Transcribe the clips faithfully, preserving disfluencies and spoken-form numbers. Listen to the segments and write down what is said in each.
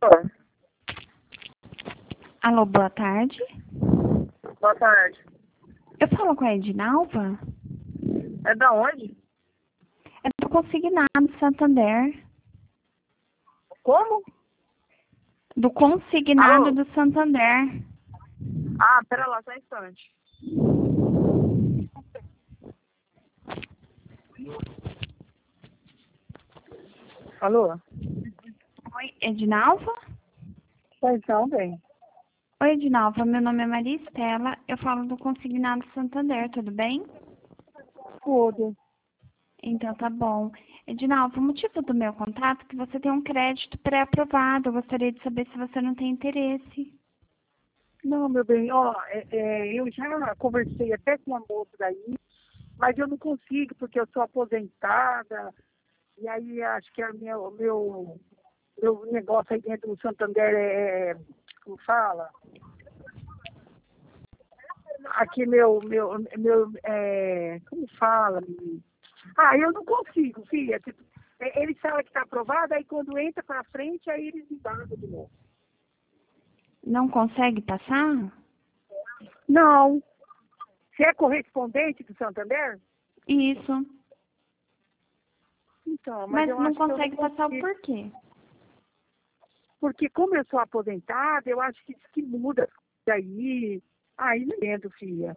Alô, Alô, boa tarde. boa tarde. Eu falo com a Edinalva? É da onde? É do Consignado Santander. Como? Do Consignado Alô? do Santander. Ah, pera lá, só um instante. Alô? Oi, Edinalva? Pois não, bem. Oi, Edinalva. Meu nome é Maria Estela. Eu falo do Consignado Santander, tudo bem? Tudo. Então tá bom. Edinalva, o motivo do meu contato é que você tem um crédito pré-aprovado. Eu gostaria de saber se você não tem interesse. Não, meu bem, ó, é, é, eu já conversei até com uma moça daí, mas eu não consigo porque eu sou aposentada, e aí acho que a minha, o meu, meu negócio aí dentro do Santander é, é, como fala? Aqui meu, meu, meu, é, como fala, menino? Ah, eu não consigo, filha. Tipo, é, eles falam que está aprovado, aí quando entra para frente, aí eles embargam de novo. Não consegue passar? Não. Você é correspondente do Santander? Isso. Então, mas Mas eu não acho que eu não consegue passar o consigo. porquê? Porque como eu sou aposentada, eu acho que isso que muda daí. Aí não entendo, filha.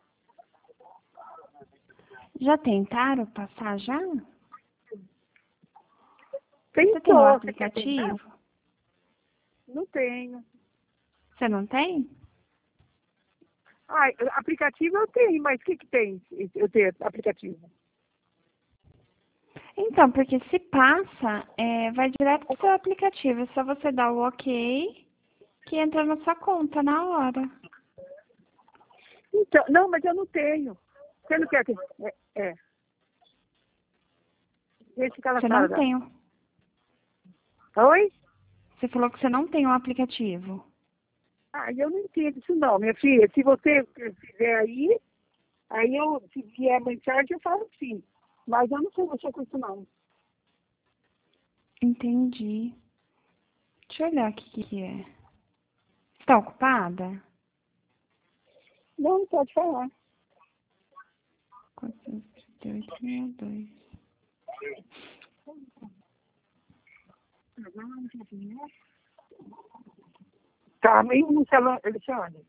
Já tentaram passar já? Você tem o Tentou, você quer tentar? aplicativo? Não tenho. Você não tem? Ah, aplicativo eu tenho, mas o que, que tem eu ter aplicativo? Então, porque se passa, é, vai direto pro seu aplicativo. É só você dar o ok que entra na sua conta na hora. Então, não, mas eu não tenho. Você não quer que. É. é. Deixa que ela Você não fala. tem. o- Oi? Você falou que você não tem o aplicativo. Ah, eu não entendo isso não, minha filha. Se você fizer aí, aí eu, se vier mensagem, eu falo sim. Mas eu não sei mexer com isso não. Entendi. Deixa eu olhar o que que é. Você está ocupada? Não, não pode falar. quatrocentos e trinta e oito, sessenta e dois. Tá, mesmo no celular, Alexandre.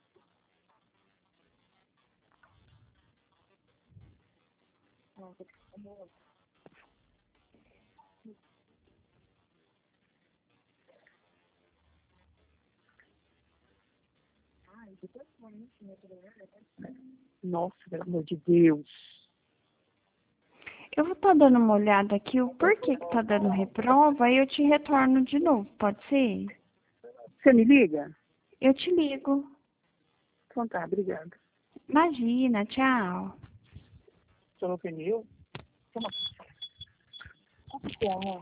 Nossa, pelo amor de Deus. Eu vou estar dando uma olhada aqui o porquê que tá dando reprova e eu te retorno de novo, pode ser? Você me liga? Eu te ligo. Então tá, obrigada. Imagina, tchau. Seu pneu? Toma. Como que é, amor?